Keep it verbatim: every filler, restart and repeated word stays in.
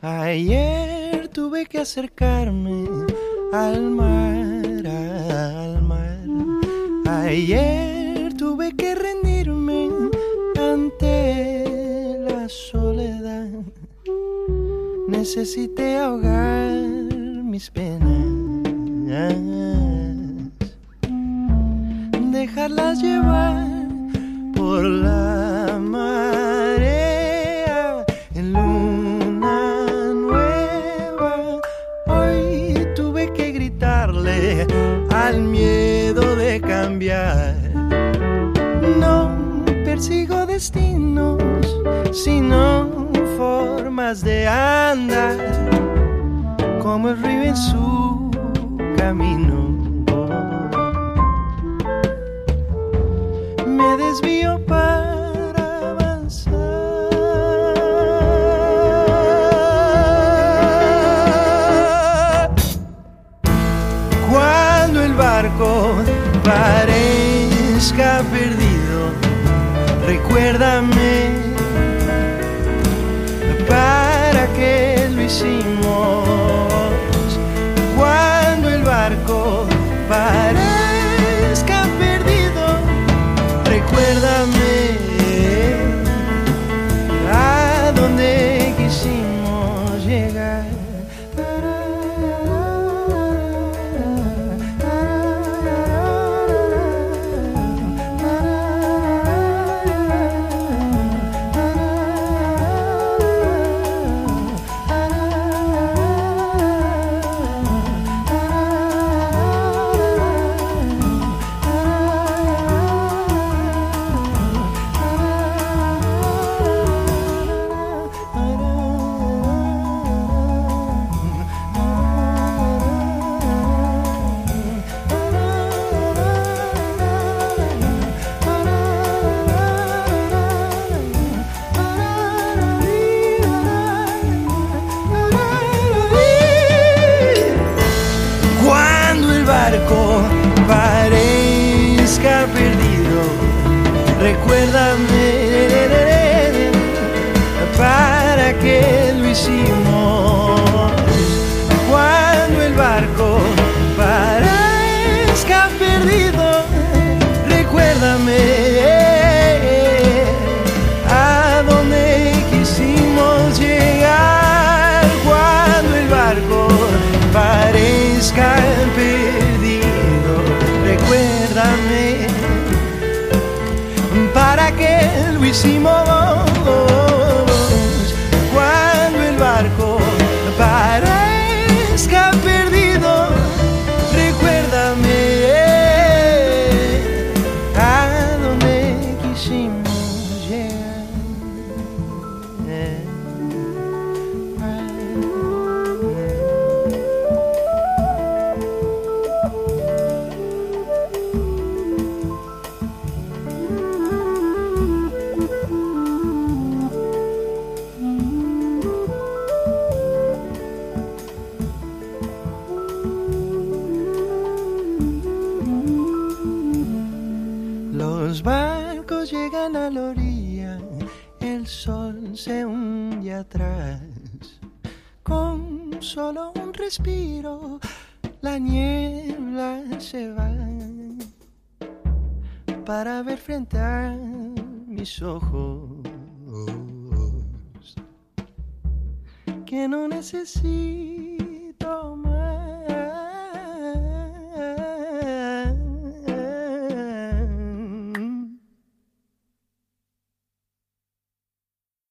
Ayer tuve que acercarme al mar, al mar. Ayer tuve que rendirme ante la soledad. Necesité ahogar mis penas, dejarlas llevar por la marea en luna nueva. Hoy tuve que gritarle al miedo de cambiar. No persigo destinos, sino formas de andar, como el río en su camino. Me desvío para avanzar. Cuando el barco parezca perdido, recuérdame. ¿Para qué lo hicimos? Cuando el barco parezca perdido, recuérdame a dónde quisimos llegar. Parezca perdido, recuérdame para qué lo hicimos. Cuando el barco parezca perdido, recuérdame a dónde quisimos llegar. Cuando el barco parezca perdido, recuérdame para qué lo hicimos. Cuando el barco parezca perdido, recuérdame a dónde quisimos llegar. Los barcos llegan a la orilla, el sol se hunde atrás. Con solo un respiro, la niebla se va para ver frente a mis ojos que no necesito